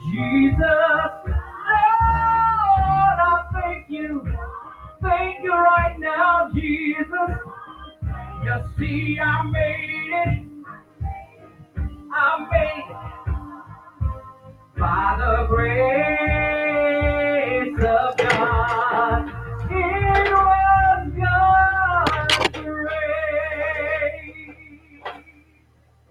Jesus, Lord, I thank you. Thank you right now, Jesus. You see, I made it. I made it by the grace of God. It was God's grace.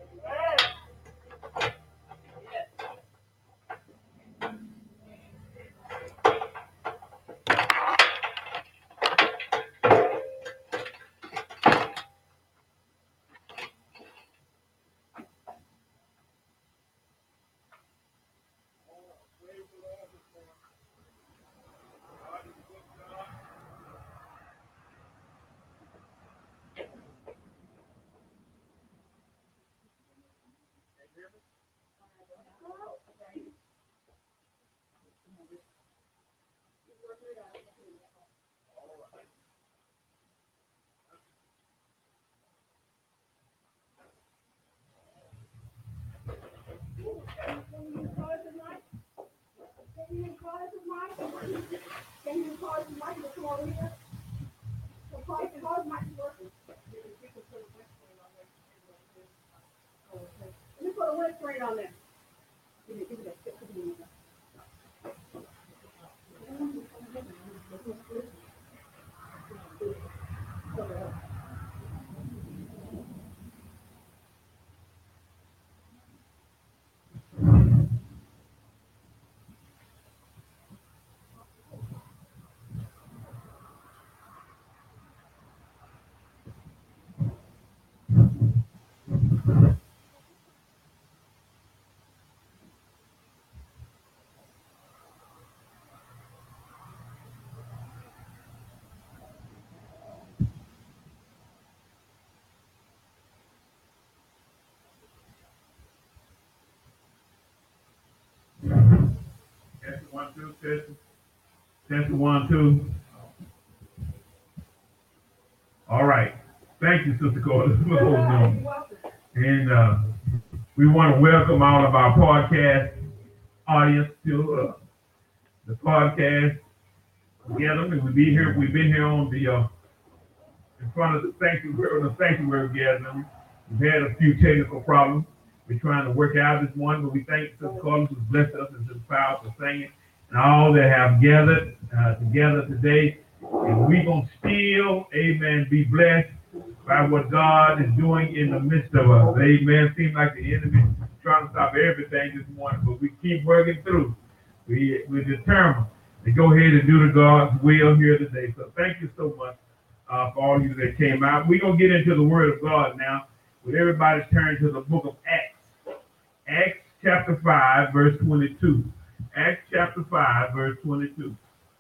Test 1, 2, test 1, 2. All right. Thank you, Sister Gordon. And we want to welcome all of our podcast audience to the podcast together. And we've been here on the in front of the sanctuary gathering. We've had a few technical problems. We're trying to work out this one, but we thank Sister Collins who blessed us into the power for singing and all that have gathered together today. And we're going to still, amen, be blessed by what God is doing in the midst of us. Amen. Seems like the enemy is trying to stop everything this morning, but we keep working through. We're determined to go ahead and do the God's will here today. So thank you so much for all of you that came out. We're going to get into the Word of God now. Would everybody turn to the book of Acts? Acts chapter 5, verse 22. Acts chapter 5, verse 22.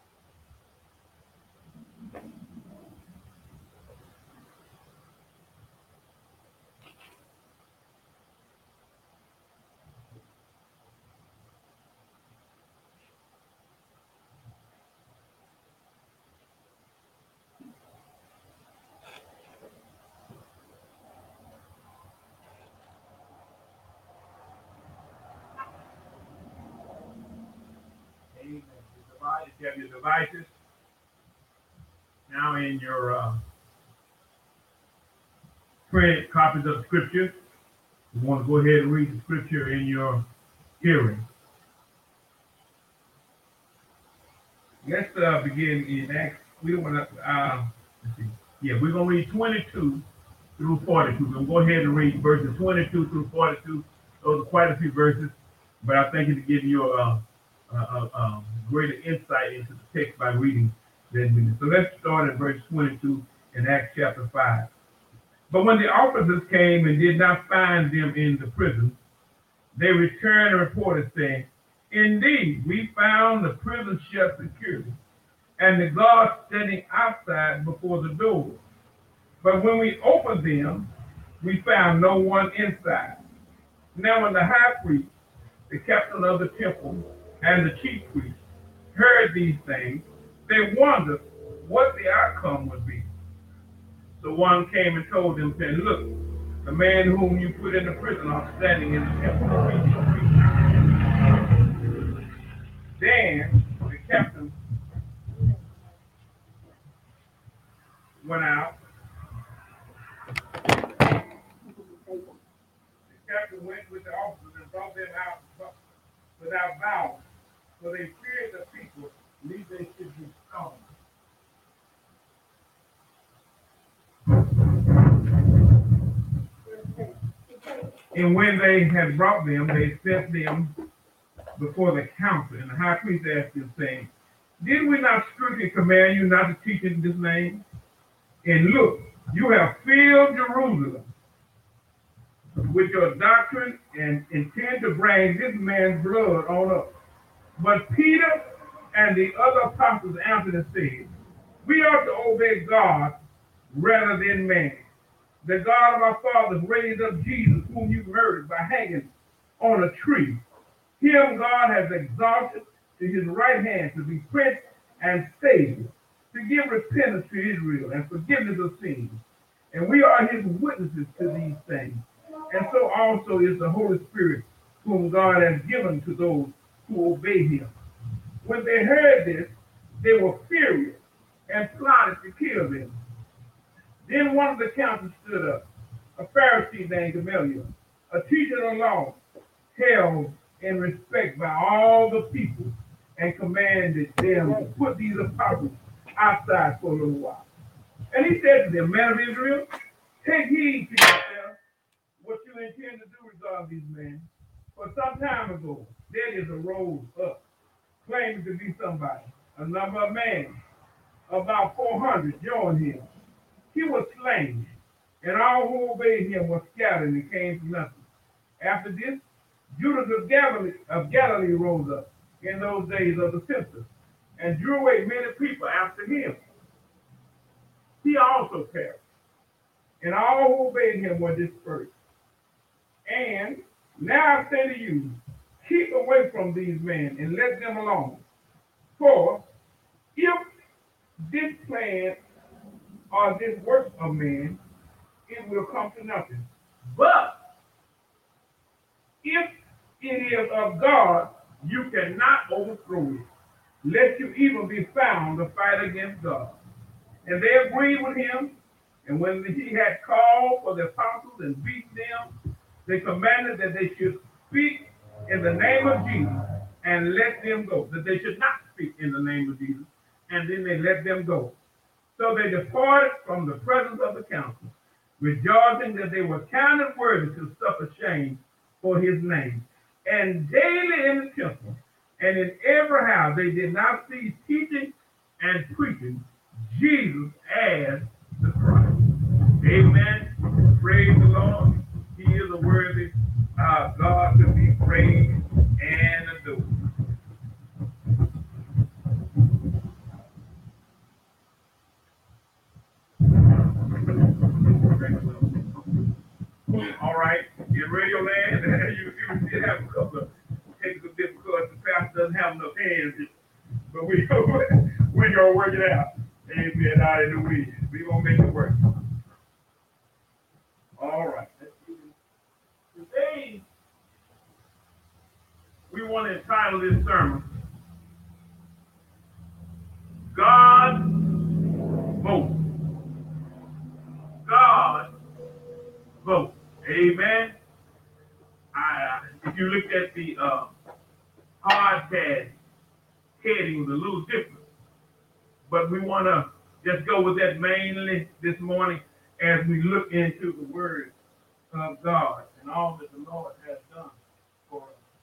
Amen. You have your devices now in your print copies of Scripture. You want to go ahead and read the Scripture in your hearing. Let's begin in Acts. We don't want to, let's see. Yeah, we're going to read 22 through 42. We're going to go ahead and read verses 22 through 42. Those are quite a few verses, but I think it'll give you a greater insight into the text by reading that minute. So let's start at verse 22 in Acts chapter 5. But when the officers came and did not find them in the prison, they returned and reported, saying, "Indeed, we found the prison shut securely, and the guards standing outside before the door. But when we opened them, we found no one inside. Now when the high priest, the captain of the temple, and the chief priests heard these things, they wondered what the outcome would be. So one came and told them, saying, Look, the man whom you put in the prison are standing in the temple. Then the captain went out. The captain went with the officers and brought them out without violence, for they feared the people, lest they should be stoned. And when they had brought them, they set them before the council. And the high priest asked him, saying, did we not strictly command you not to teach in this name? And look, you have filled Jerusalem with your doctrine and intend to bring this man's blood on us. But Peter and the other apostles answered and said, we ought to obey God rather than man. The God of our fathers raised up Jesus, whom you murdered by hanging on a tree. Him God has exalted to his right hand to be Prince and Savior, to give repentance to Israel and forgiveness of sins. And we are his witnesses to these things. And so also is the Holy Spirit, whom God has given to those who obey him. When they heard this, they were furious and plotted to kill them. Then one of the council stood up, a Pharisee named Gamaliel, a teacher of the law, held in respect by all the people, and commanded them to put these apostles outside for a little while. And he said to them, men of Israel, take heed to yourselves what you intend to do regarding these men. For some time ago, there is arose up, claiming to be somebody. A number of men, about 400, joined him. He was slain, and all who obeyed him were scattered and came to nothing. After this, Judas of Galilee rose up in those days of the census, and drew away many people after him. He also perished, and all who obeyed him were dispersed. And now I say to you, keep away from these men and let them alone. For if this plan or this work of man, it will come to nothing. But if it is of God, you cannot overthrow it, lest you even be found to fight against God. And they agreed with him, and when he had called for the apostles and beaten them, they commanded that they should speak in the name of Jesus and let them go. That they should not speak in the name of Jesus, and then they let them go. So they departed from the presence of the council, rejoicing that they were counted worthy to suffer shame for his name. And daily in the temple and in every house they did not cease teaching and preaching Jesus as the Christ. Amen. Praise the Lord. He is a worthy God to be praised and adored. All right, in Radio Land, you still have a couple of technical difficulties. The pastor doesn't have enough hands, but we're gonna work it out. Amen. Hallelujah. We're gonna make it work. All right. Today, we want to entitle this sermon, God Vote. God Vote. Amen. If you look at the podcast heading, it was a little different, but we want to just go with that mainly this morning as we look into the Word of God and all that the Lord has done for us.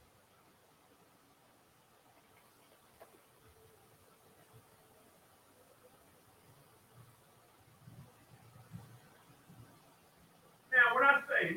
Now, when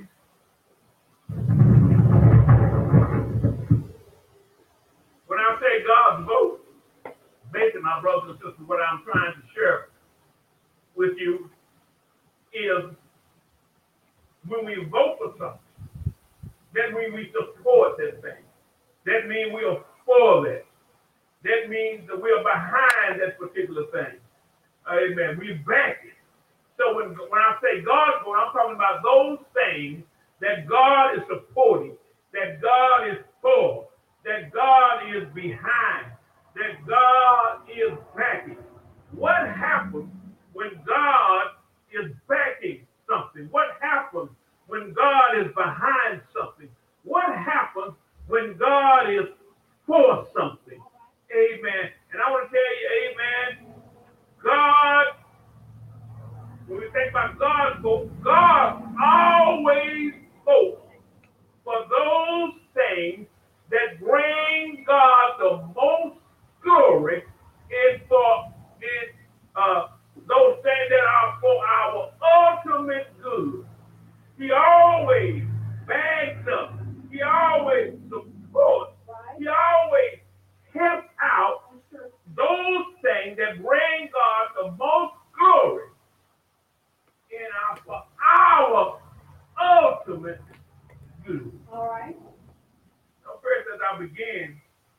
I say God's vote, basically, my brothers and sisters, what I'm trying to share with you is when we vote for something, that means we support that thing. That means we are for that. That means that we are behind that particular thing. Amen. We back it. So when I say God's vote, I'm talking about those things that God is supporting, that God is for, that God is behind, that God is backing. What happens when God is backing something? What happens when God is behind something? What happens when God is for something? Amen. And I want to tell you, amen, God, when we think about God's vote, God always votes for those things that bring God the most glory and for in, those things that are for our ultimate good. He always backs up. He always supports. He always helps out those things that bring God the most glory in for our ultimate good. All right. Now, first, as I begin,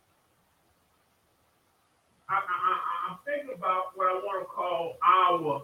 I'm thinking about what I want to call our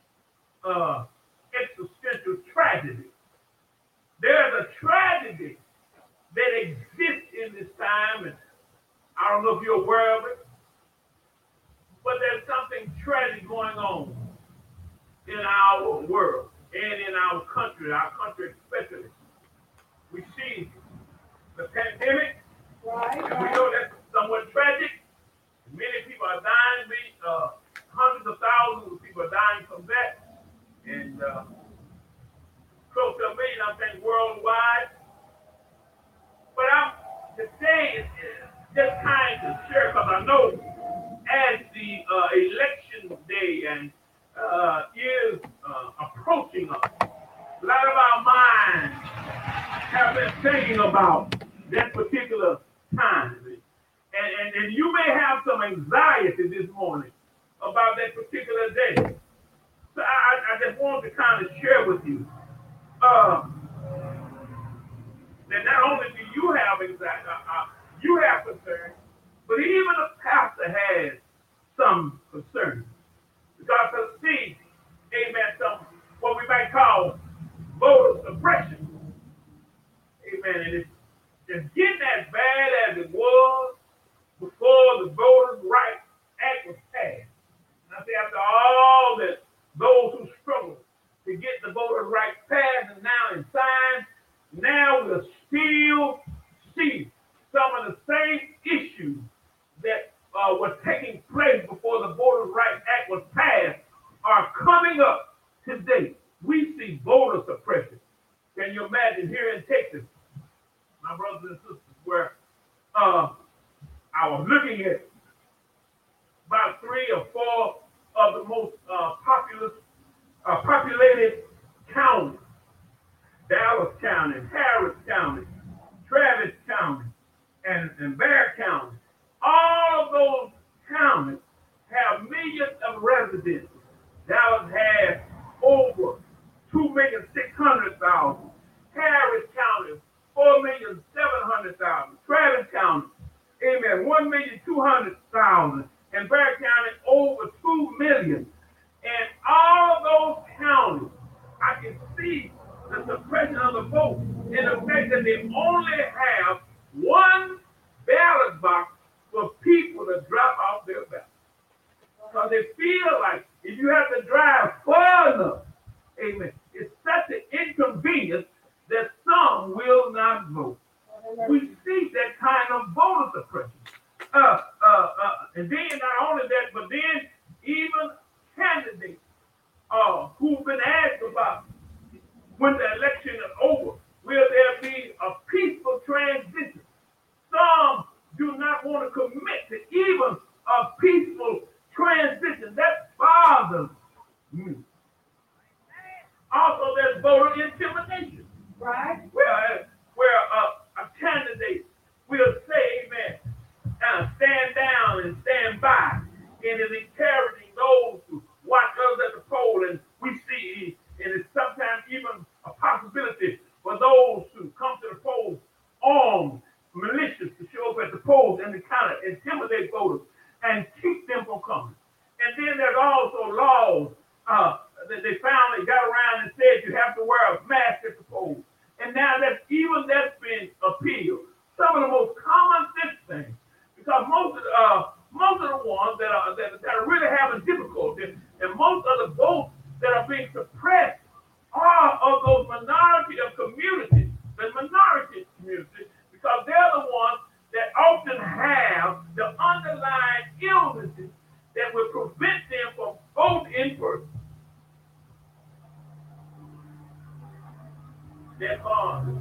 existential tragedy. There's a tragedy that exists in this time, and I don't know if you're aware of it, but there's something tragic going on in our world and in our country especially. We see the pandemic, Right. and we know that's somewhat tragic. Many people are dying. Hundreds of thousands of people are dying from that, and close to a million, I think, worldwide. But today is just kind to share because I know as the election day and is approaching us, a lot of our minds have been thinking about that particular time. And you may have some anxiety this morning about that particular day. So I just wanted to kind of share with you that not only do you have anxiety, you have concern, but even a pastor has some concern. Because of see, amen, some what we might call voter suppression. Amen. And it's getting as bad as it was before the Voters' Rights Act was passed. And I say after all that those who struggled to get the Voters' Rights passed and now in signed, now we'll still see some of the same issues that were taking place before the Voters' Rights Act was passed are coming up today. We see voter suppression. Can you imagine here in Texas, my brothers and sisters, where I was looking at about 3 or 4 of the most populated counties: Dallas County, Harris County, Travis County, and Bexar County. All of those counties have millions of residents. Dallas has over 2,600,000. Harris County, 4,700,000. Travis County, amen, 1,200,000. And Bexar County, over 2 million. And all of those counties, I can see the suppression of the vote in the fact that they only have one ballot box for people to drop off their ballot. Because they feel like if you have to drive far enough, amen, it's such an inconvenience that some will not vote. We see that kind of voter suppression. And then not only that, but then even candidates who've been asked about when the election is over, will there be a peaceful transition? Some do not want to commit to even a peaceful transition. That bothers me. Also, there's voter intimidation. Right. Where a candidate will say, amen, stand down and stand by, and is encouraging those to watch others at the poll. And we see, and it's sometimes even a possibility for those who come to the polls armed, malicious, to show up at the polls and to kind of intimidate voters and keep them from coming. And then there's also laws that they finally got around and said you have to wear a mask at the polls. And now that's been appealed. Some of the most common sense because they're the ones that often have the underlying illnesses that will prevent them from going in birth. That bothers.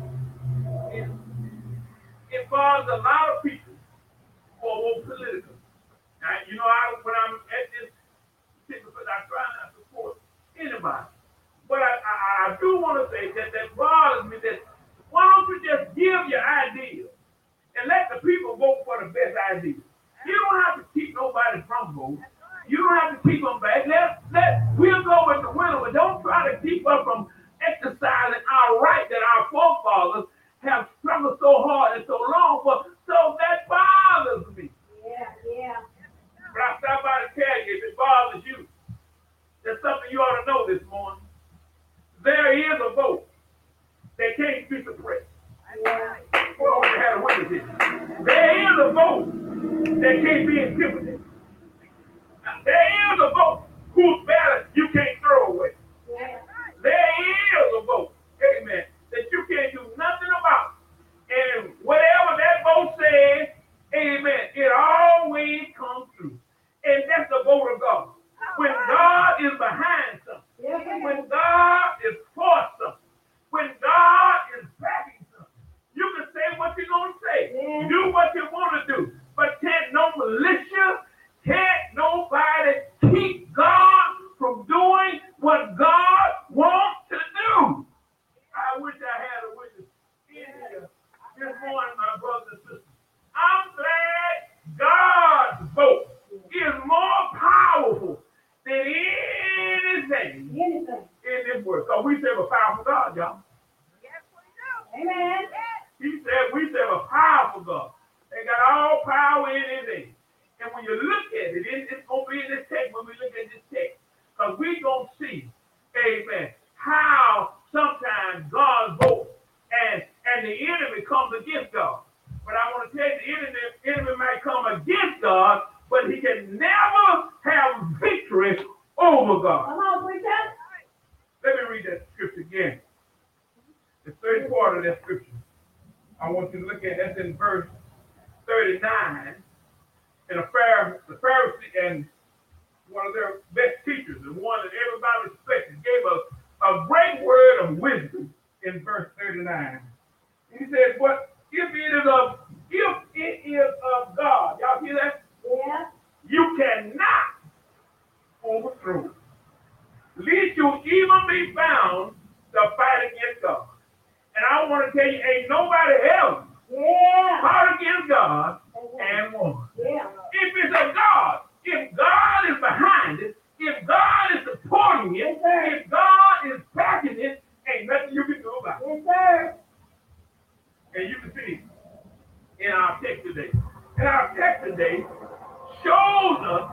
It bothers a lot of people who are more political. Now, you know, when I'm at this particular, I try not to support anybody. But I do want to say that bothers me that why don't you just give your ideas and let the people vote for the best idea? You don't have to keep nobody from voting. You don't have to keep them back. We'll go with the winner, but don't try to keep us from exercising our right that our forefathers have struggled so hard and so long for. So that bothers me. Yeah. But I stop by to tell you, if it bothers you, there's something you ought to know this morning. There is a vote that can't be suppressed. Yeah. Well, I had a witness here. There is a vote that can't be intimidated. There is a vote whose ballot you can't throw away. Yeah. There is a vote, amen, that you can't do nothing about. And whatever that vote says, amen, it always comes through. And that's the vote of God. When God is behind something, when God is for something, when God is backing something, you can say what you're going to say, do what you want to do, but can't no militia, can't nobody keep God from doing what God wants to do. I wish I had a witness in here this morning, my brothers and sisters. I'm glad God's vote is more powerful than anything in this world. So we serve a powerful God, y'all. Amen. He said we serve a powerful God. They got all power in his name. And when you look at it, it's going to be in this text when we look at this text. Because we're going to see, amen, how sometimes God votes and the enemy comes against God. But I want to tell you, the enemy might come against God, but he can never have victory over God. Come on, preacher. Let me read that scripture again. The third part of that scripture. I want you to look at that's in verse 39. And the Pharisee and one of their best teachers, and one that everybody respected, gave us a great word of wisdom in verse 39. He said, "But if it is of God," y'all hear that? Yeah. "You cannot overthrow, lest you even be found to fight against God." And I want to tell you, ain't nobody else fought against God and won. Yeah. If it's of God, if God is behind it, if God is supporting it, if God is backing it, ain't nothing you can do about it. Yes, sir. And you can see in our text today. And our text today shows us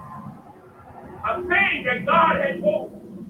a thing that God had spoken,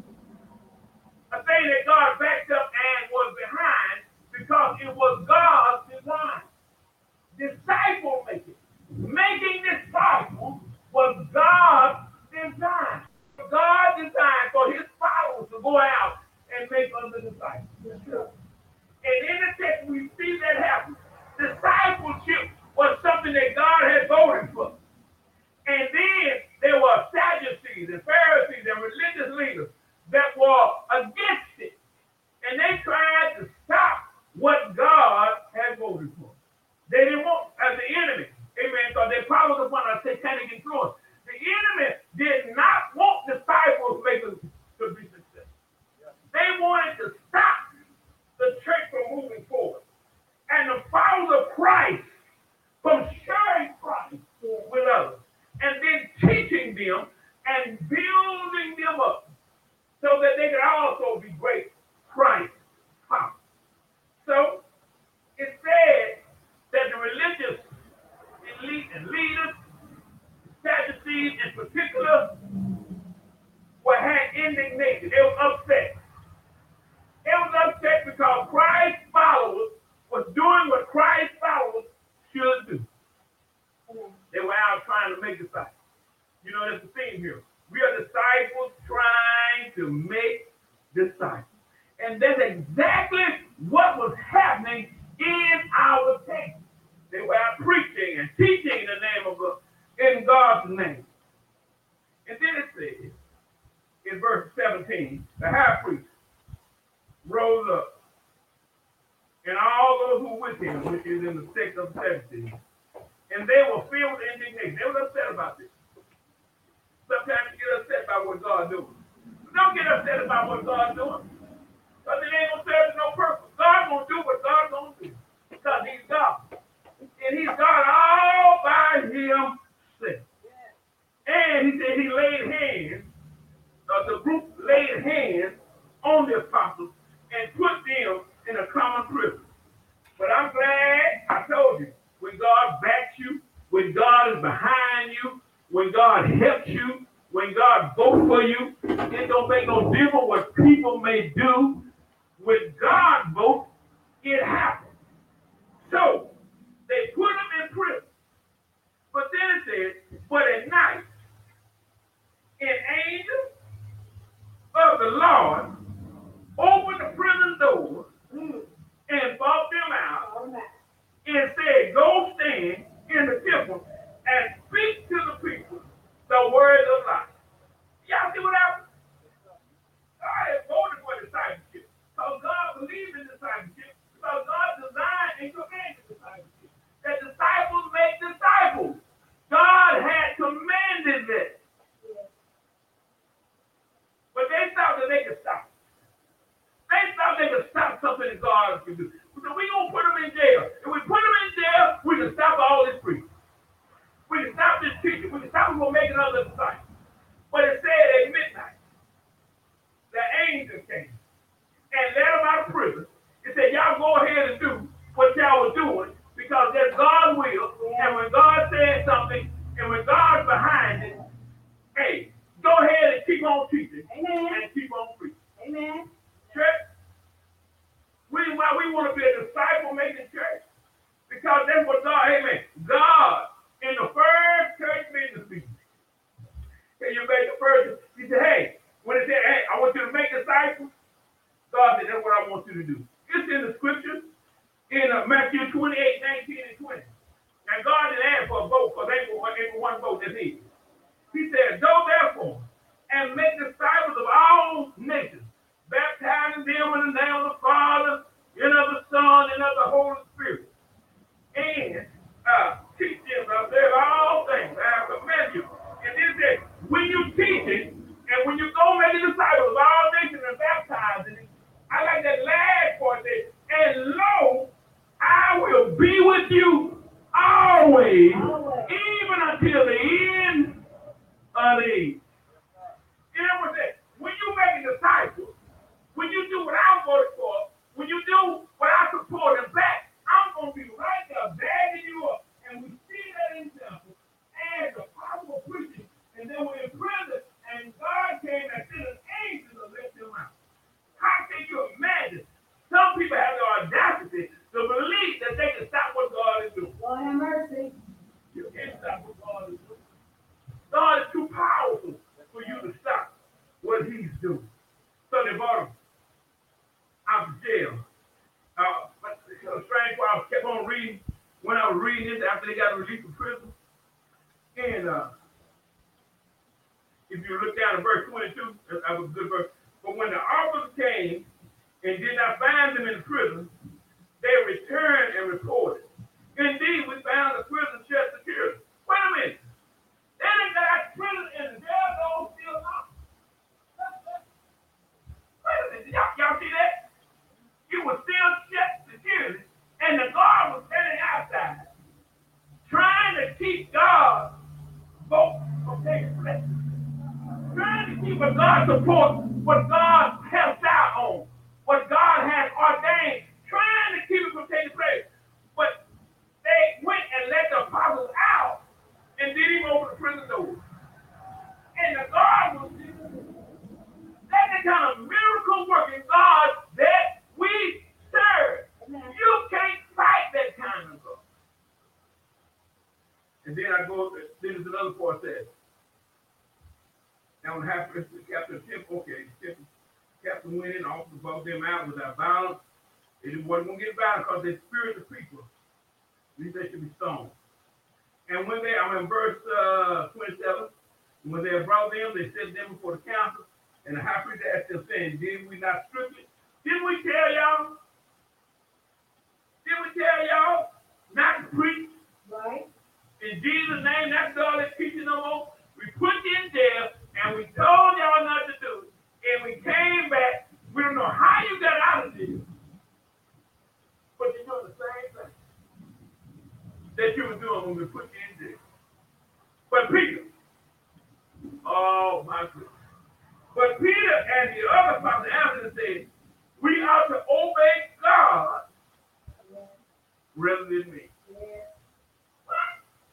a thing that God backed up and was behind because it was God's design. Disciple making. Making disciples was God's design. God designed for his followers to go out and make other disciples. And in the text we see that happen. Discipleship was something that God had voted for. And then there were Sadducees and Pharisees and religious leaders that were against it. And they tried to stop what God had voted for. They didn't want, as the enemy, amen, because they probably upon a satanic influence. The enemy did not want disciples makers to be successful. They wanted to stop the church from moving forward. And the followers of Christ from sharing Christ with others. And then teaching them and building them up so that they could also be great Christ followers. So it said that the religious elite and leaders, Sadducees in particular, had indignation. They were upset. They was upset because Christ's followers was doing what Christ's followers should do. They were out trying to make disciples. You know, that's the theme here. We are disciples trying to make disciples. And that's exactly what was happening in our text. They were out preaching and teaching in the name of God, in God's name. And then it says, in verse 17, the high priest rose up, and all those who were with him, which is in the sect of 17, and they were filled with indignation. They were upset about this. Sometimes you get upset about what God's doing. Don't get upset about what God's doing, because it ain't going to serve no purpose. God's going to do what God's going to do, because he's God. And he's God all by himself. And he said he laid hands, the group laid hands on the apostles and put them in a common prison. But I'm glad I told you, when God backs you, when God is behind you, when God helps you, when God votes for you, it don't make no difference what people may do. When God votes, it happens. So, they put him in prison. But then it says, but at night, an angel of the Lord opened the prison door and brought them out and said, go stand in the temple and speak to the people the word of life. Y'all see what happened? God had voted for discipleship. Because God believes in discipleship. Because God designed and commanded discipleship. That disciples make disciples. God had commanded this. But they thought that they could stop. They thought they could stop something that God could do. So we're going to put them in jail. If we put them in jail, we can stop all this preaching. We can stop this teaching. We can stop them from making other disciples. But it said at midnight, the angel came and let them out of prison. It said, y'all go ahead and do what y'all were doing because that's God's will. And when God says something and when God's behind it, hey, go ahead and keep on teaching. Amen. And keep on preaching. Amen. Church, why we want to be a disciple-making church? Because that's what God, amen. God, in the first church business meeting, and you made the first, he said, hey, when it said, hey, I want you to make disciples, God said, that's what I want you to do. It's in the scriptures, in Matthew 28, 19, and 20. And God didn't ask for a vote, because they were one vote that's his. He said, go therefore, and make disciples of all nations, baptizing them in the name of the Father, and of the Son, and of the Holy Spirit. And teach them to observe all things I have commanded you. And then said, when you teach it, and when you go make disciples of all nations and baptizing them, I like that last part there. And lo, I will be with you always, even until the end of the age. You know what I'm saying? When you make a disciple, when you do what I'm voted for, when you do what I support and back, I'm going to be right there bagging you up. And we see that example as the powerful preaching. And then we're in prison, and God came and sent an angel to let them out. How can you imagine? Some people have the audacity to believe that they can stop what God is doing. Lord have mercy. You can't stop what God is doing. God is too powerful for you to stop what he's doing. So they brought him out of jail. But it's strange why I kept on reading. When I was reading this after they got released from prison. And if you look down at verse 22, that was a good verse. But when the officers came and did not find them in the prison, they returned and reported. Indeed, we found the prison shut securely. Wait a minute. They didn't get out of prison and the jail doors still locked. Wait a minute. Y'all see that? It was still shut securely, and the guard was standing outside, trying to keep God vote from taking place. Trying to keep what God supports, what God helps out on, what God has ordained, trying to keep it from taking place. But they went and let the apostles out and didn't even open the prison doors. And the guard was that's the kind of miracle working God that we serve. You can't fight that kind of God. And then I go, then there's another part that. Now, what happened to Captain Temple? Okay, Captain went in, offered to vote them out without violence. They wasn't going to get violent because they spirit the people These they should be stoned. And when I'm in verse 27, when they brought them, they set them before the council, and the high priest asked them, saying, did we not strictly? Didn't we tell y'all? Didn't we tell y'all not to preach? Right. In Jesus' name, that's all they're teaching no more. We put you in jail, and we told y'all not to do it. And we came back. We don't know how you got out of jail. But you're doing the same thing that you were doing when we put you in jail. But Peter, oh my goodness. But Peter and the other apostles answered and said, we ought to obey God rather than me. What?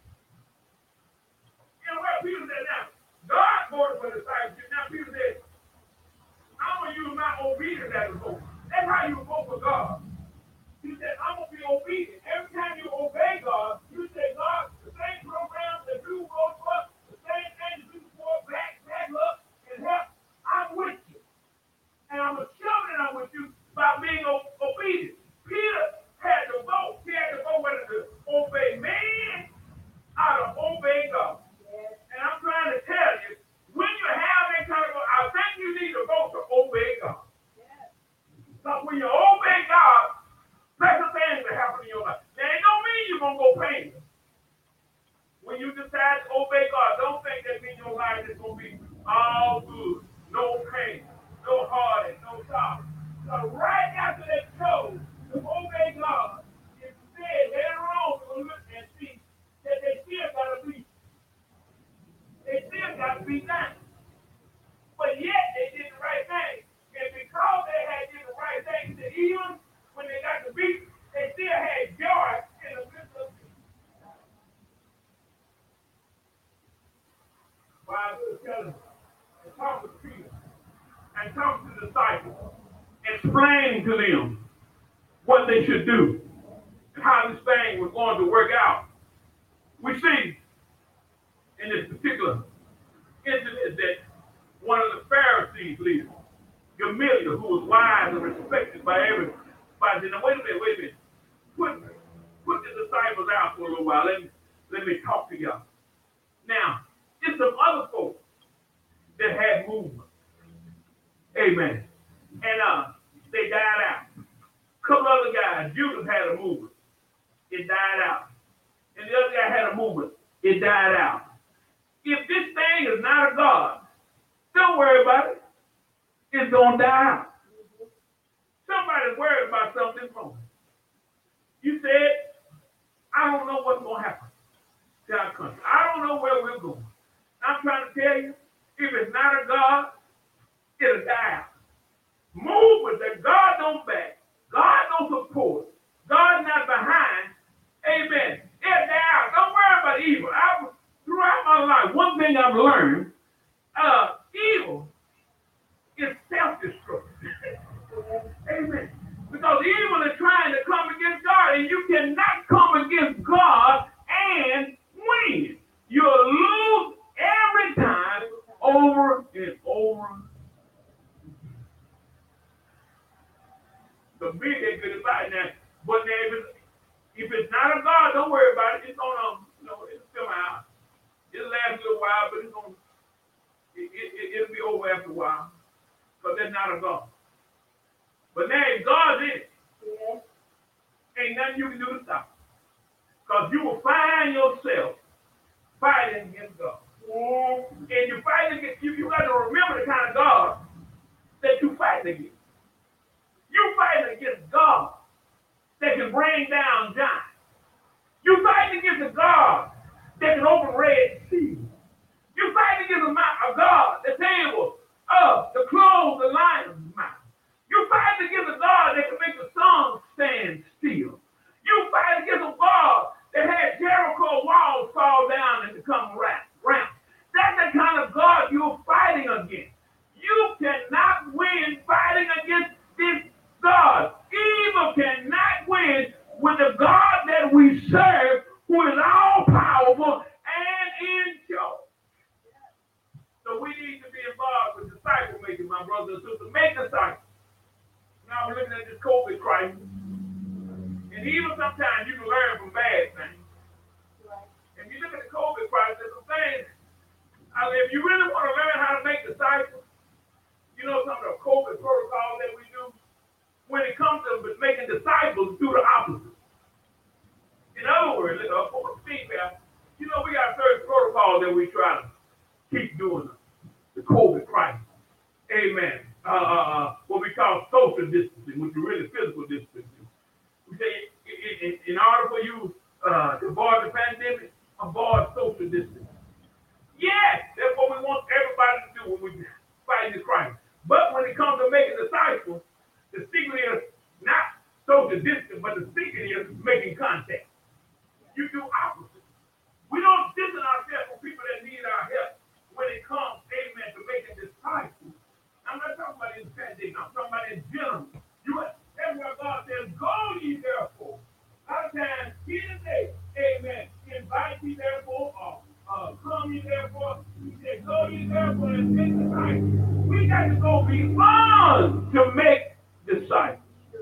You know what Peter said now? God voted for discipleship. Now Peter said, I'm going to use my obedience as a vote. That's how you vote for God. He said, I'm going to be obedient. Every time you obey God, you say, God, the same programs that you vote for, the same things that you support, back up, and help, I'm with you. And I'm going to show that I'm with you by being obedient. Peter had to vote. He had to vote whether to obey man or to obey God. Yes. And I'm trying to tell you, when you have that kind of vote, I think you need to vote to obey God. Yes. Because when you obey God, special things will happen in your life. Now, it don't mean you're going to go painless. When you decide to obey God, don't think that means your life is going to be all good. No pain, no heartache, no sorrow. So right after they chose to obey God, it said later on to look and see that they still got to be done. But yet they did the right thing. And because they had did the right thing, even when they got the beat, they still had joy in the midst of it. While I was telling and talking to Peter and talking to the disciples, explaining to them what they should do and how this thing was going to work out. We see in this particular incident that one of the Pharisees leaders, Gamaliel, who was wise and respected by everybody, said, now wait a minute. Put the disciples out for a little while. Let me talk to y'all. Now, there's some other folks that had movement. Amen. And they died out. A couple other guys, Judas had a movement. It died out. And the other guy had a movement. It died out. If this thing is not of God, don't worry about it. It's going to die out. Somebody's worried about something wrong. You said, I don't know what's going to happen to our country. I don't know where we're going. I'm trying to tell you, if it's not of God, it'll die out. Movement that God don't back, God don't support, God's not behind, amen. It'll die out. Don't worry about evil. Throughout my life, one thing I've learned, evil is self-destruction. Amen. Because evil is trying to come against God, and you cannot come against God and win. You'll lose every time over and over. So be that good about it now. But now, if it's not of God, don't worry about it. It's gonna, it'll come out. It'll last a little while, but it'll be over after a while. Because that's not of God. But now if God's in it, ain't nothing you can do to stop it. Because you will find yourself fighting against God. Yes. And you fight against you got to remember the kind of God that you fight against. You fight against God that can bring down giants. You fight against a God that can open Red Sea. You fight against a God that's able to close the lion's mouth. You fight against a God that can make the sun stand still. You fight against a God that had Jericho walls fall down and become round. That's the kind of God you're fighting against. You cannot win fighting against this God. Evil cannot win with the God that we serve, who is all powerful and in charge. So we need to be involved with disciple making, my brothers and sisters. Make disciples. Now we're looking at this COVID crisis. And even sometimes you can learn from bad things. If you look at the COVID crisis, there's some things. If you really want to learn how to make disciples, you know some of the COVID protocols that we do. When it comes to making disciples, do the opposite. In other words, for feedback, you know, we got certain protocols that we try to keep doing. The COVID crisis. Amen. What we call social distancing, which is really physical distancing. We say in order for you to avoid the pandemic, avoid social distancing. Yes, that's what we want everybody to do when we fight this crisis. But when it comes to making disciples, the secret is not social distance, but the secret is making contact. You do opposite. We don't distance ourselves from people that need our help when it comes, amen, to making disciples. I'm not talking about in the pandemic. I'm talking about in general. That's why God says, go ye therefore. A lot of times, here today, amen, invite ye therefore, come ye therefore. He said, go ye therefore and make disciples. We got to go beyond to make disciples.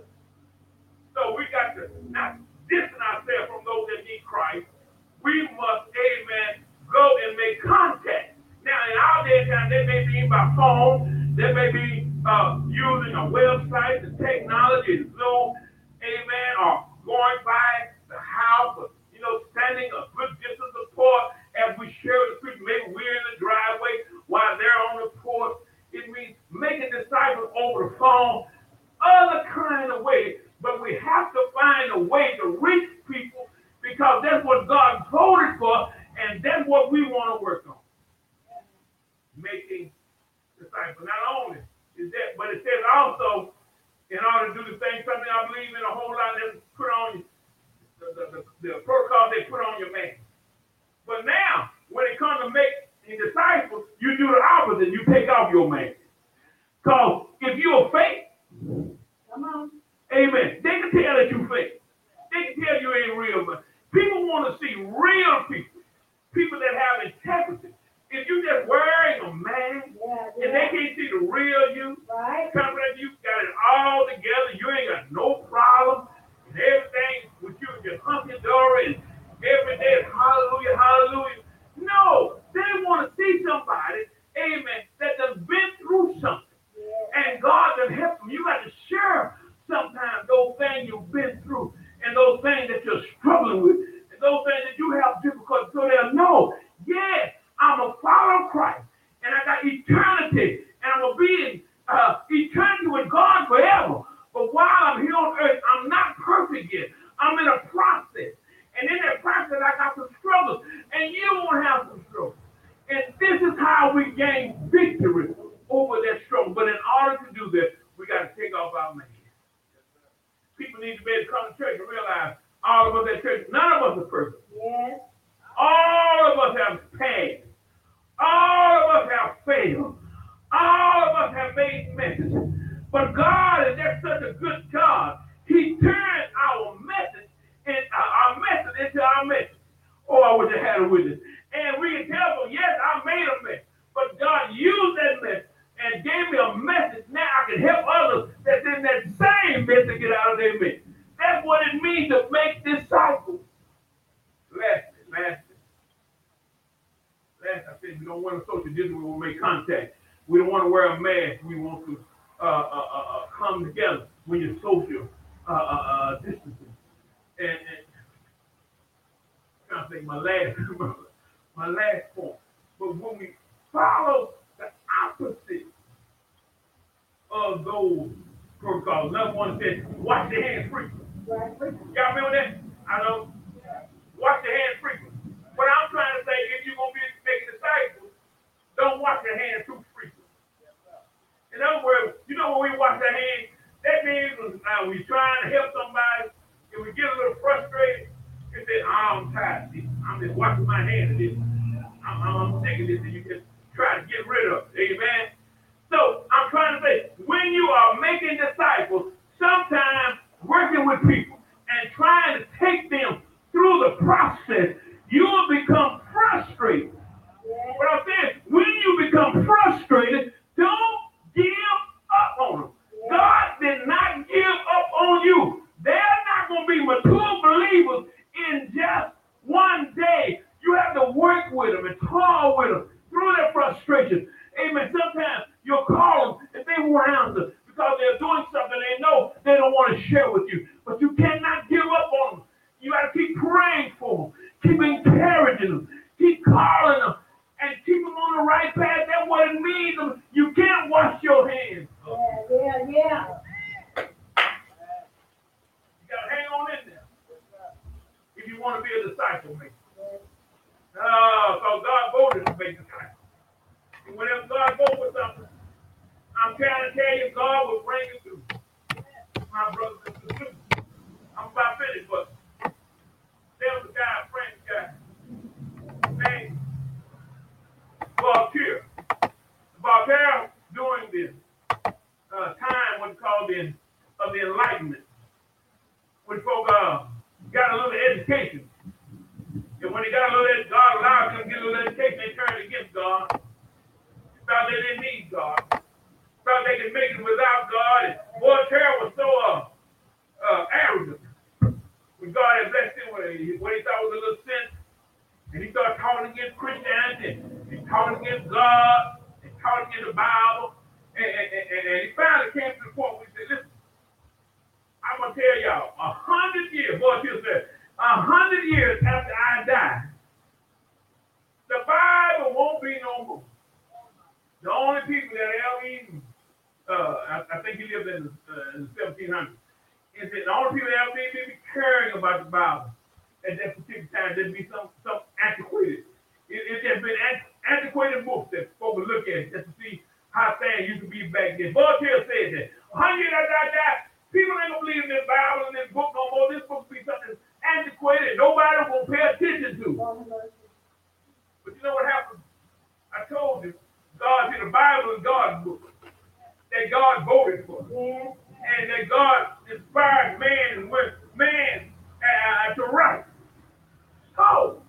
So we got to not distance ourselves from those that need Christ. We must, amen, go and make contact. Now, in our day and time, they may be by phone, they may be using a website, the technology, Zoom, amen, or going by the house, or, you know, standing a good distance apart as we share the street. Maybe we're in the driveway while they're on the porch. It means making disciples over the phone, other kind of ways. But we have to find a way to reach people because that's what God voted for, and that's what we want to work on. Making disciples. Not only is that, but it says also, in order to do the thing, something I believe in a whole lot, that put on the protocol they put on your man. But now, when it comes to making disciples, you do the opposite. You take off your man. Because if you're fake, Come on. amen, they can tell that you fake. They can tell you ain't real. But people want to see real people. People that have integrity. If you just wearing a mask and they can't see the real you, Right. coming at you got it all together, you ain't got no problem, and everything with you is just hunky-dory, and every day is hallelujah, hallelujah. No, they want to see somebody, amen, that has been through something, and God can help them. You got to share sometimes those things you've been through, and those things that you're struggling with, and those things that you have difficulty, so they'll know, yes, I'm a follower of Christ, and I got eternity, and I'm going to be in eternity with God forever. But while I'm here on earth, I'm not perfect yet. I'm in a process. And in that process, I got some struggles, and you won't have some struggles. And this is how we gain victory over that struggle. But in order to do that, we got to take off our mask. People need to be able to come to church and realize all of us at church, none of us are perfect. Yes. All of us have passed. All of us have failed. All of us have made messes. But God is just such a good God. He turned our message and our message into our message. Oh, I wish I had a witness. And we can tell them, yes, I made a mess. But God used that mess and gave me a message. Now I can help others that's in that same mess to get out of their mess. That's what it means to make disciples. Lastly, I said we don't want to social distance. We want to make contact. We don't want to wear a mask. We want to come together when you're social distancing. And I'm trying to think my last point. But when we follow the opposite of those protocols, another one says wash your hands frequently. Right. Y'all remember that? I know. Wash your hands frequently. What I'm trying to say, if you're going to be making disciples, don't wash your hands too frequently. In other words, you know when we wash our hands, that means when we're trying to help somebody, and we get a little frustrated, and say, I'm tired of this. I'm just washing my hands of this. I'm sick of this, and you just try to get rid of it. Amen? So I'm trying to say, when you are making disciples, sometimes working with people and trying to take them through the process, you will become frustrated. Yes. But I'm saying, when you become frustrated, don't give up on them. God did not give up on you. They're not going to be with you, but you cannot give up on them. You got to keep praying for them, keep encouraging them, keep calling them, and keep them on the right path. That's what it means. You can't wash your hands. Yeah. You got to hang on in there if you want to be a disciple maker. So God voted to make disciples. And whenever God votes for something, I'm trying to tell you, God will bring it through. My brothers and sisters, I'm about finished, but there was a guy, a French guy, named Voltaire. Voltaire, during this time, what's called the Enlightenment, when folk got a little education. And when they got a little, God allowed them to get a little education, they turned against God. Thought they didn't need God. Thought they could make it without God. And Voltaire was so arrogant. When God had blessed him with what he thought was a little sense, and he started talking against Christianity, and talking against God, and talking against the Bible, and he finally came to the point where he said, listen, I'm going to tell y'all, 100 years, Voltaire said, 100 years after I die, the Bible won't be no more. The only people that ever even, I think he lived in the 1700s, is that the only people that ever be caring about the Bible at that particular time, there'd be some antiquated. It's just been antiquated books that folks will look at just to see how things used to be back then. Voltaire said that 100 years after I die, people ain't gonna believe in this Bible and this book no more. This book will be something antiquated. Nobody will pay attention to. But you know what happened? I told you, God said the Bible is God's book that God voted for, and that God inspired man to write. So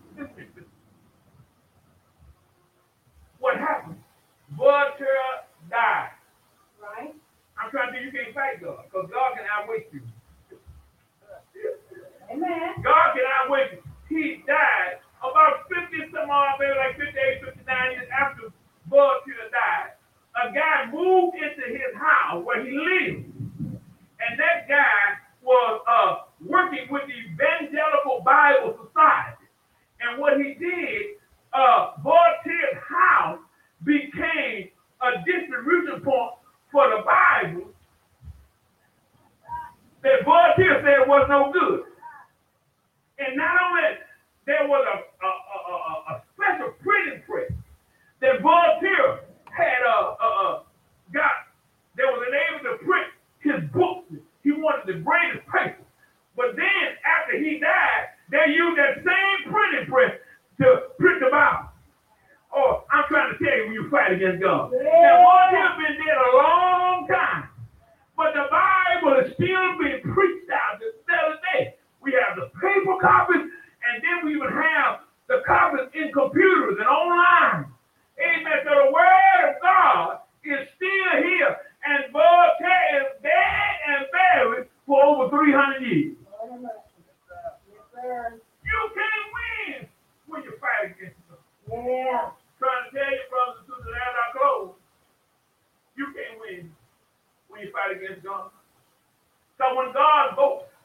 what happened? Voltaire died. Right. I'm trying to tell you, you can't fight God, because God can outweigh you. Amen. God can outweigh you. He died about 50 some odd, maybe like 58, 59 years after Voltaire died. A guy moved into his house where he lived. And that guy was working with the Evangelical Bible Society. And what he did, Voltaire's house became a distribution point for the Bible that Voltaire said was no good. And not only there was a special printing press that Voltaire had that was enabled to print his books. He wanted the greatest paper. But then after he died, they used that same printing press to print the Bible. Oh, I'm trying to tell you when you fight against God. Now, Voltaire been dead a long time, but the Bible is still being preached out this day. We have the paper copies, and then we even have the copies in computers and online. Amen. So the word of God is still here, and Voltaire is dead and buried for over 300 years. You can't win when you fight against God. Yeah. Trying to tell you, brothers and sisters, as I close, you can't win when you fight against God. So when God votes,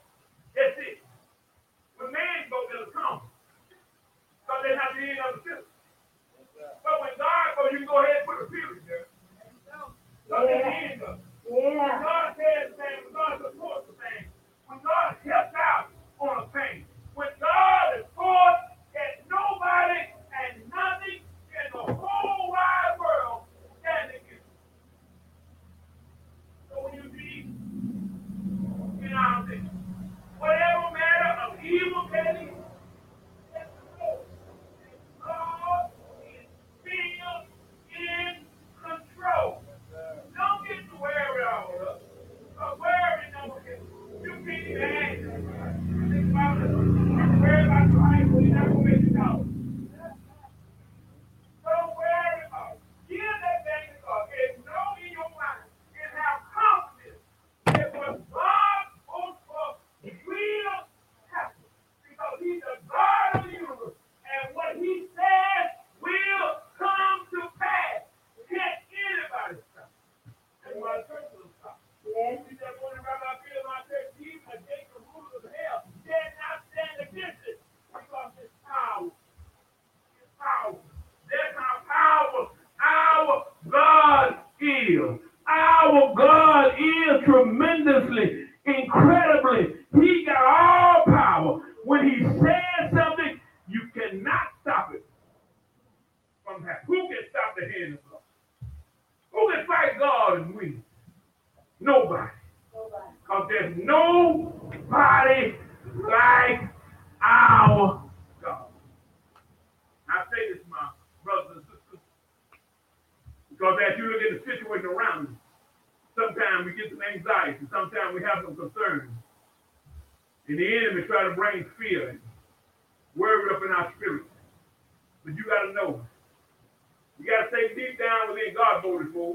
And the enemy try to bring fear and worry up in our spirit. But you got to know. You got to say deep down within God voted for.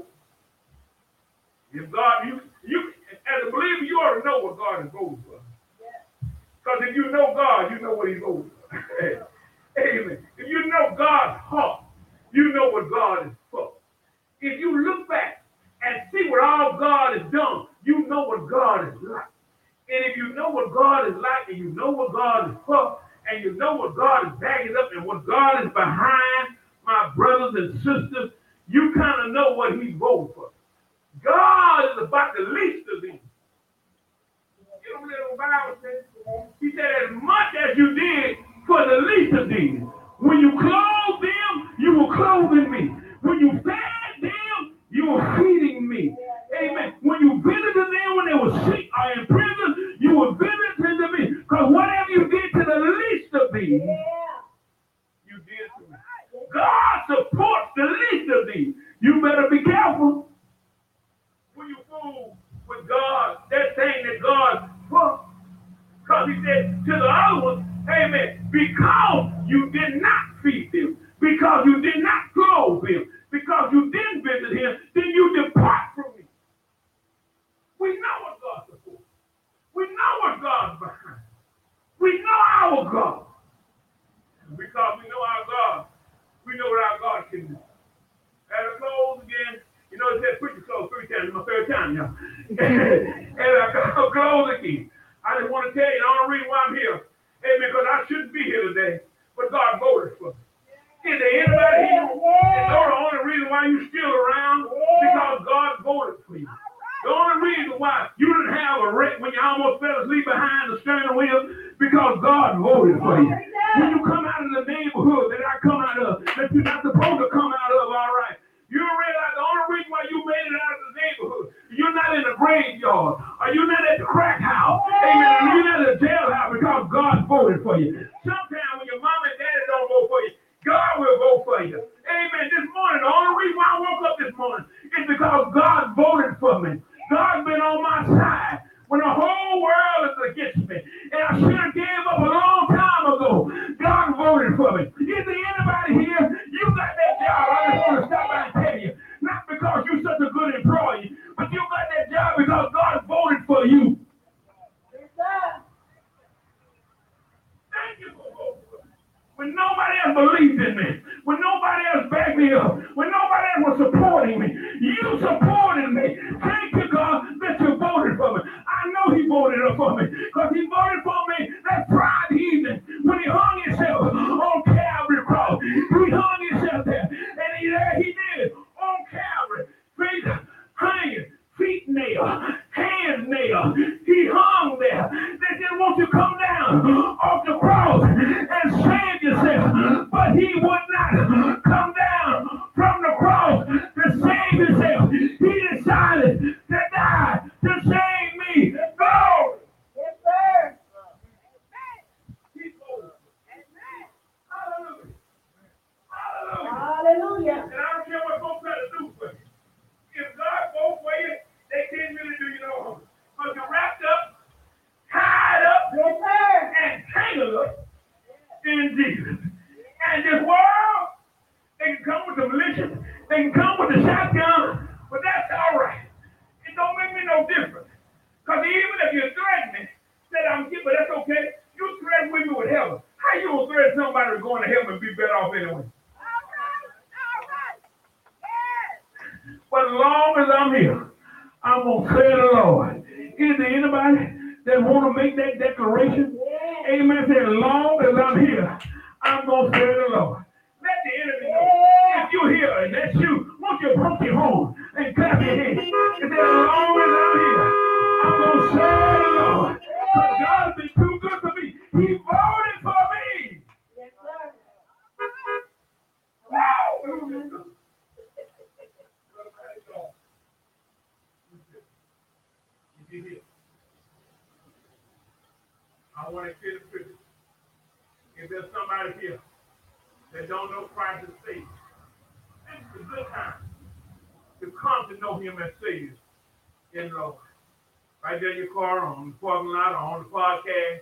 If God, you as a believer, you ought to know what God is voting for. Because if you know God, you know what He's voting for. Amen. If you know God's heart, you know what God is for. If you look back and see what all God has done, you know what God is like. And if you know what God is like, and you know what God is for, and you know what God is backing up, and what God is behind, my brothers and sisters, you kind of know what He's voting for. God is about the least of these. You don't let the Bible say. He said, as much as you did for the least of these, when you clothed them, you were clothing me. When you fed them, you were feeding me. Amen. When you visited them when they were sick or in prison, you were visiting me. Because whatever you did to the least of these, you did to me. God supports the least of these. You better be careful when you fool with God, that thing that God put. Because He said to the other one, amen, because you did not feed them, because you did not clothe him, because you didn't visit him, then you depart from me. We know what God supports. We know what God's behind. We know our God. And because we know our God, we know what our God can do. As I close again, you know, it said preacher close 3 times. It's my 3rd time, y'all. And I close again. I just want to tell you the only reason why I'm here is because I shouldn't be here today, but God voted for me. Is there anybody here? And know the only reason why you're still around because God voted for you. The only reason why you didn't have a wreck when you almost fell asleep behind the steering wheel because God voted for you. When you come out of the neighborhood that I come out of, that you're not supposed to come out of, all right. You realize the only reason why you made it out of the neighborhood, you're not in the graveyard, or you're not at the crack house, amen, or you're not at the jailhouse because God voted for you. Sometimes when your mom and daddy don't vote for you, God will vote for you. Amen. This morning, the only reason why I woke up this morning is because God voted for me. God's been on my side when the whole world is against me. And I should have gave up a long time ago. God voted for me. Is there anybody here? You got that job. I just want to stop by and tell you. Not because you're such a good employee, but you got that job because God voted for you. Yes, sir. Thank you for voting for me. When nobody else believed in me, when nobody else backed me up, when nobody else was supporting me, you supported me. Thank you, God, that you voted for me. I know He voted up for me because He voted for me that Friday evening when He hung Himself on Calvary cross. He hung Himself there, and He did on Calvary, feet hanging, feet nailed, hands nailed. He hung there. They said, won't you come down off the cross and save yourself? But He would not come down from the cross to save Himself. He decided to die to save me. Go! Yes, sir. Hallelujah. Hallelujah. Hallelujah. And I don't care what folks try to do for you. If God votes for you, they can't really do you no harm. But you're wrapped up, tied up, Yes, sir. and tangled up in Jesus. And this world, they can come with the militia, they can come with the shotgun, but that's all right. It don't make me no difference. Because even if you threaten me, that I'm but that's okay. You threaten with me with heaven. How you gonna threaten somebody to go into heaven and be better off anyway? But as long as I'm here, I'm going to serve the Lord. Is there anybody that want to make that declaration? Yes. Amen. Say, as long as I'm here, I'm going to serve the Lord. Let the enemy know. Yeah. If you're here and that's you, won't you pump your horn and clap your hands? And say, as long as I'm here, I'm going to serve the Lord. Because God's been too good for me. He voted for me. Yes, sir. Wow. I want to clear the picture. If there's somebody here that don't know Christ as Savior, this is a good time to come to know Him as Savior in Lord. right there in your car, on the parking lot, or on the podcast.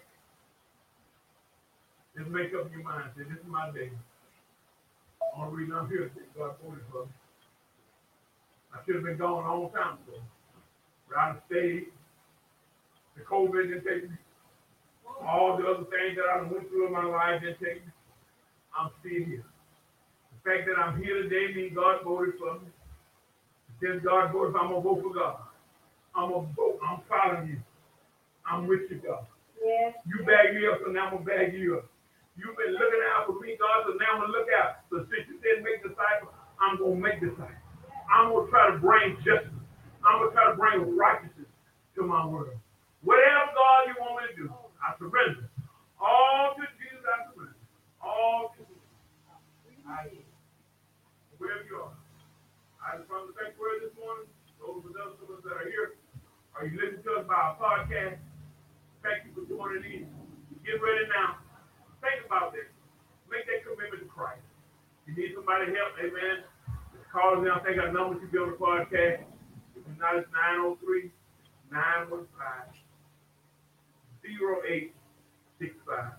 Just make up your mind. Say, this is my day. Only reason I'm here is because God voted for me. I should have been gone a long time ago. But I stayed. The COVID didn't take me. All the other things that I went through in my life didn't take me. I'm still here. The fact that I'm here today means God voted for me. Since God voted for me, I'm going to vote for God. I'm going to vote. I'm following you. I'm with you, God. Yes. You bag me up, so now I'm going to bag you up. You've been looking out for me, God, so now I'm going to look out. So since you didn't make disciples, I'm going to make disciples. I'm going to try to bring justice. I'm going to try to bring righteousness to my world. Whatever, God, you want me to do, I surrender. All to Jesus, I surrender. All to Jesus. Wherever you are. I just want to thank you this morning. Those of us that are here, are you listening to us by our podcast? Thank you for joining in. Get ready now. Think about this. Make that commitment to Christ. You need somebody to help, amen. Just call us down. Take our number to be on the podcast. If it's not, it's 903-915-0865.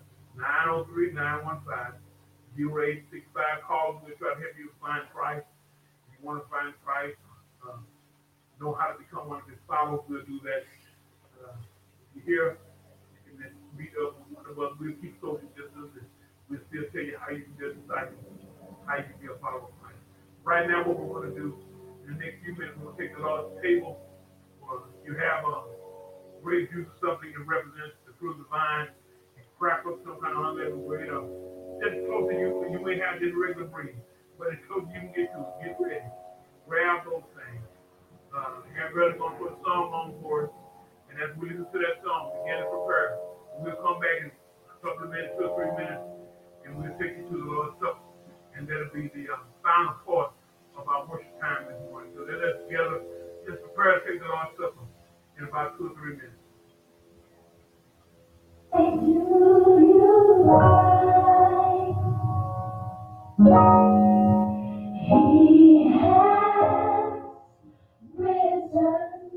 903-915-0865. Call us. We'll try to help you find Christ. If you want to find Christ, know how to become one of his followers, we'll do that. If you're here, you can meet up with one of us. We'll keep social distance. We'll still tell you how you can be a disciple, how you can be a follower of Christ. Right now, what we're going to do, in the next few minutes, we're going to take the Lord's table. You have a grape juice, something that represents the fruit of the vine, and crack up some kind of unleavened bread. Just close to you, you may have just regular bread, but it's close you can get to. Get ready. Grab those things. Everybody's going to put a song on for us, and as we listen to that song, begin to prepare. We'll come back in a couple of minutes, 2 or 3 minutes, and we'll take you to the Lord's Supper, and that'll be the final part of our worship time this morning. So let us together just prepare to take the Lord's Supper in about 2 or 3 minutes. He has risen.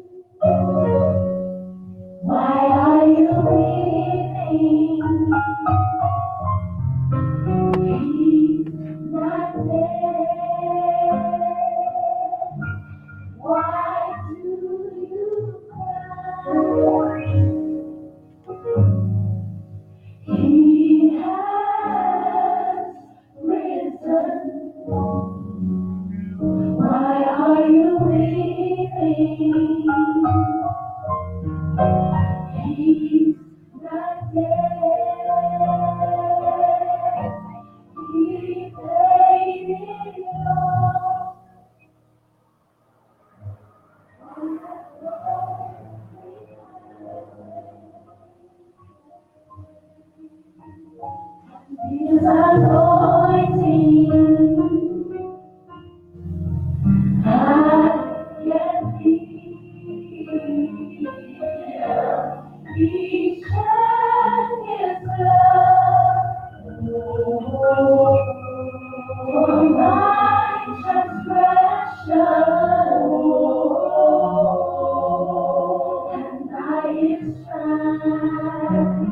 Why are you weeping? He's not dead. Why do you cry? He has risen. Why are you weeping? He's not dead. He paid it all. His anointing, I can feel. He shed his blood for my transgression, and by his stripes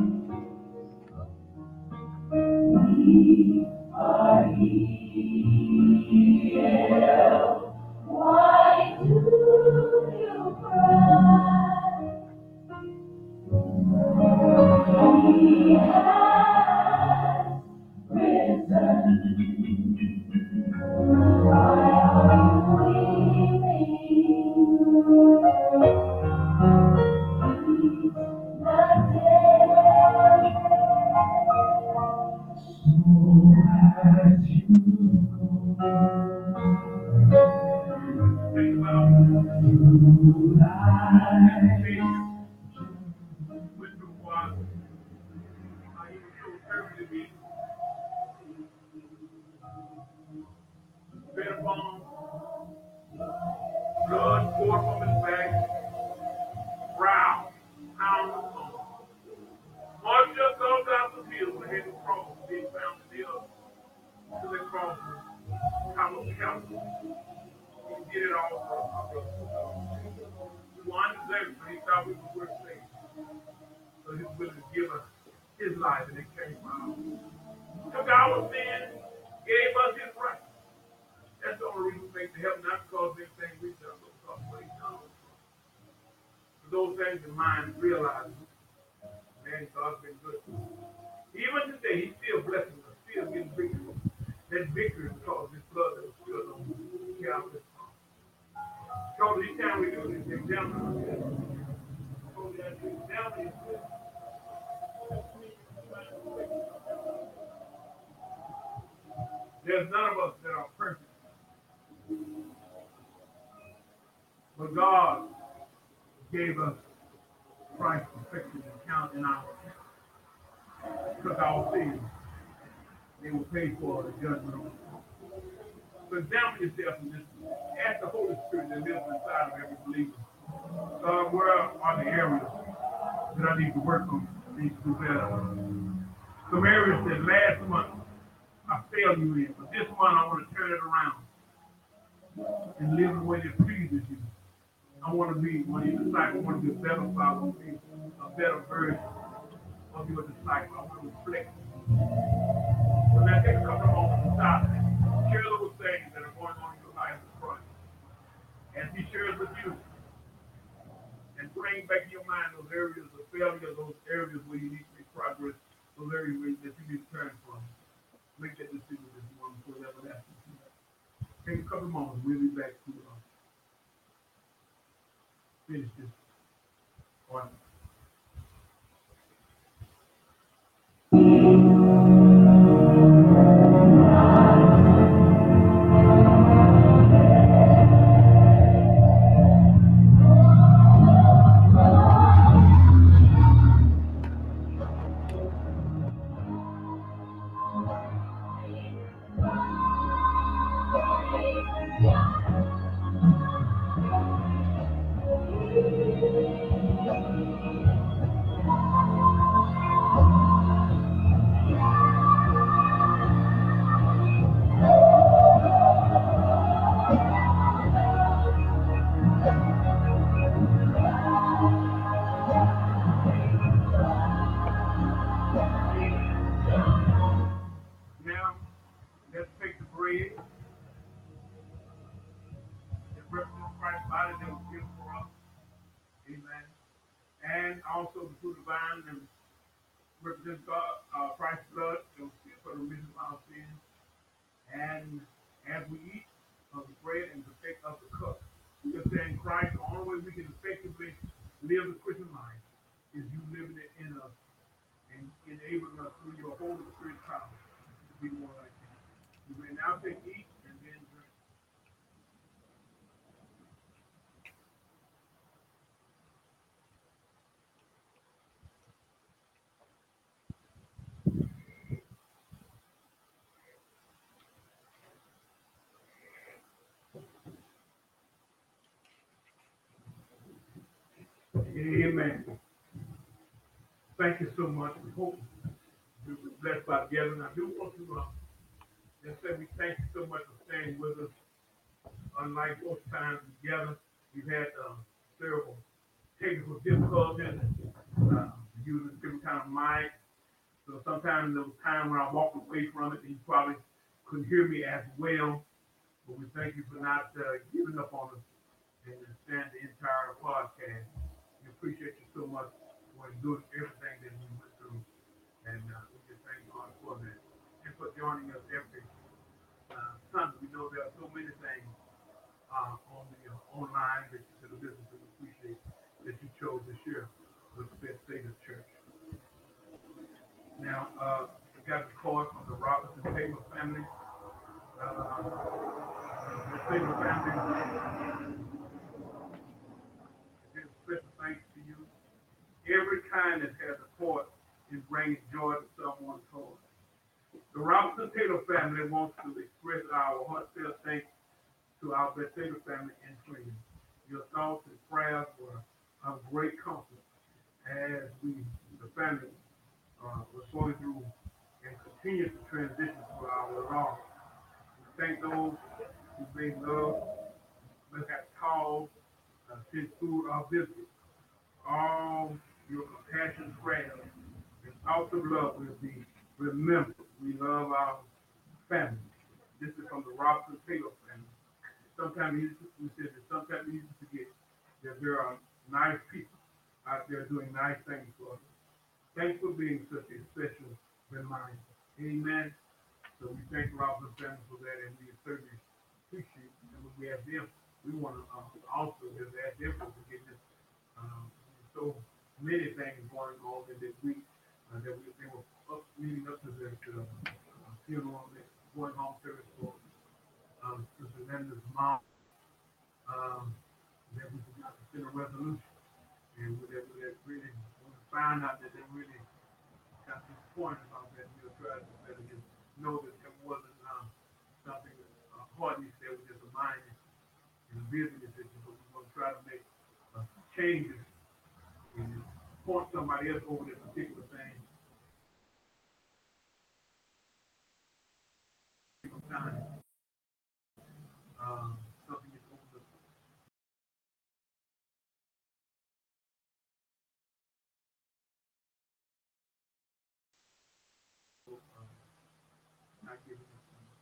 we are healed. Why do you cry? He has risen. Why are you weeping? He's not dead. Think about with the water, how you was willing to give us his life, and it came out. Took our sin, gave us his right. That's the only reason we make the heaven, not because of anything we've done, but because of what he's done. For those things in mind, realize, man, God's been good to us. Even today, he's still blessing us, still getting victory. That victory is because of his blood that was spilled on Calvary's cross. So each time we do this, the example is good. So that the example is good. There's none of us that are perfect. But God gave us Christ's perfection and count in our took our sins. They were paid for the judgment on the cross. So examine yourself and just ask the Holy Spirit that lives inside of every believer. God, where are the areas that I need to work on? I need to do better. Some areas that last month I failed you in, but this month I want to turn it around and live in a way that pleases you. I want to be one of your disciples. I want to be a better father. I want to be a better version of your disciple. I want to reflect. So now take a couple of moments to stop and share those things that are going on in your life with Christ. As he shares with you, and bring back in your mind those areas of failure, those areas where you need to make progress, those areas that you need to turn from. Make that decision this morning for everlasting. Take a couple of moments. We'll be back to finish this one. Now, let's take the bread. It represents Christ's body that was given for us. Amen. And also the fruit of the vine that represents God, Christ's blood that was given for the remission of our sins. And as we eat of the bread and partake of the cup, we are saying Christ, the only way we can effectively live the Christian life is you living it in us and enabling us through your Holy Spirit power to be more like him. You may now take eat and then drink. Amen. Thank you so much. We hope you were blessed by the gathering. I do want to just say we thank you so much for staying with us. Unlike most times together, we've had several technical difficulties, using different kind of mic. So sometimes there was time when I walked away from it and you probably couldn't hear me as well. But we thank you for not giving up on us and understand the entire podcast. We appreciate you so much for doing everything that we went through. And we just thank God for that. And for joining us every Sunday. We know there are so many things on the online that you could have listened to. We appreciate that you chose to share with the Best Savior Church. Now, we got the card from the Robinson Taylor family. The Taylor family, it's special thanks to you. Every kindness has a part in bringing joy to someone's heart. The Robinson Taylor family wants to express our heartfelt thanks to our Best Savior family and friends. Your thoughts and prayers were of great comfort as we, the family, was going through and continue to transition through our loss. We thank those who made love, who have called, sent food or visits. All your compassion spread and out of love will be remembered. We love our family. This is from the Robinson Taylor family. Sometimes we said that sometimes we forget that there are nice people out there doing nice things for us. Thanks for being such a special reminder. Amen. So we thank Robinson family for that, and we certainly appreciate it. And when we have them, we want to also just ask them for forgiveness. So many things going on in this week that they were leading up to the funeral, going home service for Sister Linda's mom. That we forgot to send a resolution, and we really found out that they really got disappointed about that. We'll try to just know that there wasn't something hardly there was just a mind and a business decision, but we're going to try to make changes and point somebody else over this particular thing. Sometimes something is overlooked. Not giving us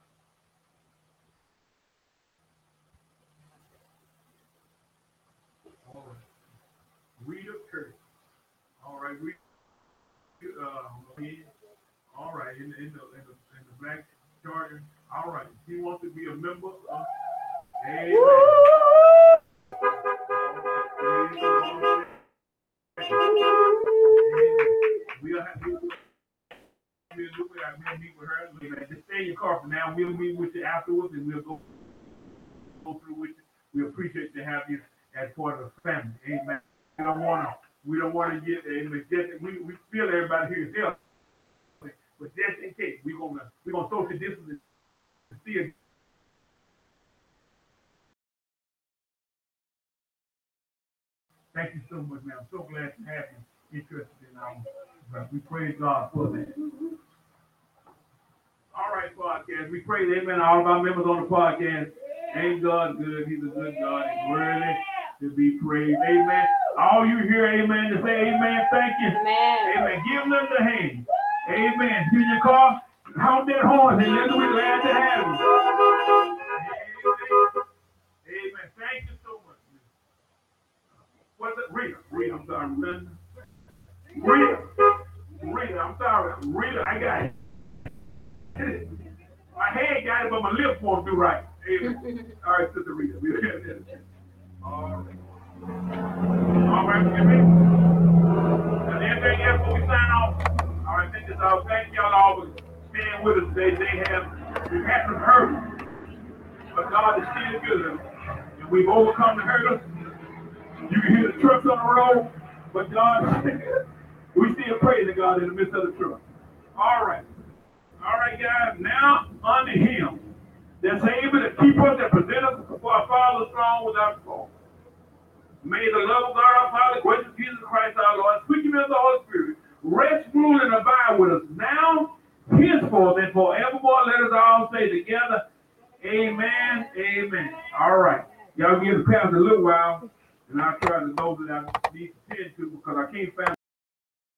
all right. Rita Curtis. All right, Rita. All right, in the black charter. All right, she wants to be a member of. Amen. We'll meet with her. Just stay in your car for now. We'll meet with you afterwards, and we'll go through with you. We appreciate to have you as part of the family. Amen. We don't want to get we feel everybody here is healthy, but just in case we're gonna social distance and see it. Thank you so much, man. I'm so glad to have you interested in our. We praise God for that. All right, podcast. We praise, amen, all of our members on the podcast. Ain't God good? He's a good God. He's worthy to be praised. Amen. All you hear, amen, to say amen. Thank you. Amen. Amen. Give them the hand. Amen. In your car, honk that horn, and then we're glad to have you. Amen. Amen. Thank you so much. What's it? Rita, I'm sorry. Rita, I'm sorry. Rita, I got it. My head got it, but my lips won't do right. Amen. All right, Sister Rita. All right. All right, forgive me. And anything else before we sign off? All right, thank y'all all for being with us today. We've had some hurt, but God is still good. And we've overcome the hurt. You can hear the trucks on the road, but God, we still praising God in the midst of the truck. All right. All right, guys, now unto him that's able to keep us and present us before our Father's throne without fault. May the love of God our Father, the grace of Jesus Christ our Lord, and sweet communion of the Holy Spirit rest, rule, and abide with us now, henceforth, and forevermore. Let us all say together, amen, amen. All right. Y'all give the pastor a little while, and I'll try to know that I need to tend to because I can't find